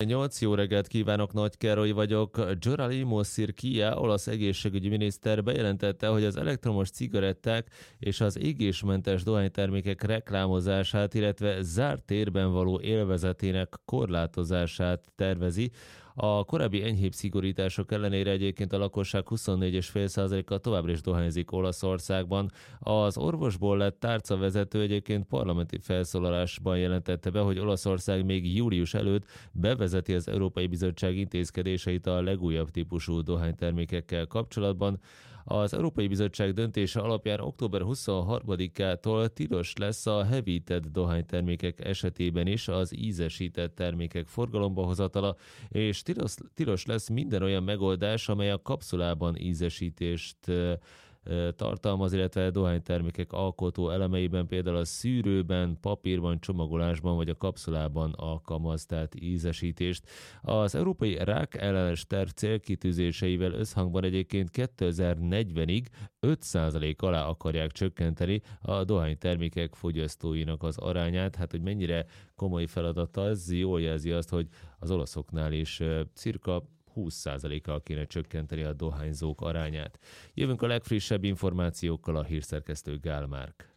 8 jó reggelt kívánok, Nagy Károly vagyok. Geralimo Sirkia, olasz egészségügyi miniszter bejelentette, hogy az elektromos cigaretták és az égésmentes dohánytermékek reklámozását, illetve zárt térben való élvezetének korlátozását tervezi. A korábbi enyhébb szigorítások ellenére egyébként a lakosság 24,5%-a továbbra is dohányzik Olaszországban. Az orvosból lett tárcavezető egyébként parlamenti felszólalásban jelentette be, hogy Olaszország még július előtt bevezeti az Európai Bizottság intézkedéseit a legújabb típusú dohánytermékekkel kapcsolatban. Az Európai Bizottság döntése alapján október 23-ától tilos lesz a hevített dohánytermékek esetében is az ízesített termékek forgalomba hozatala, és tilos lesz minden olyan megoldás, amely a kapszulában ízesítést tartalmaz, illetve dohánytermékek alkotó elemeiben, például a szűrőben, papírban, csomagolásban vagy a kapszulában alkalmaz, tehát ízesítést. Az Európai Rák ellenes terv célkitűzéseivel összhangban egyébként 2040-ig 5% alá akarják csökkenteni a dohánytermékek fogyasztóinak az arányát. Hát, hogy mennyire komoly feladat az, jól jelzi azt, hogy az olaszoknál is cirka 20%-kal kéne csökkenteni a dohányzók arányát. Jövünk a legfrissebb információkkal, a hírszerkesztő Gál Márk.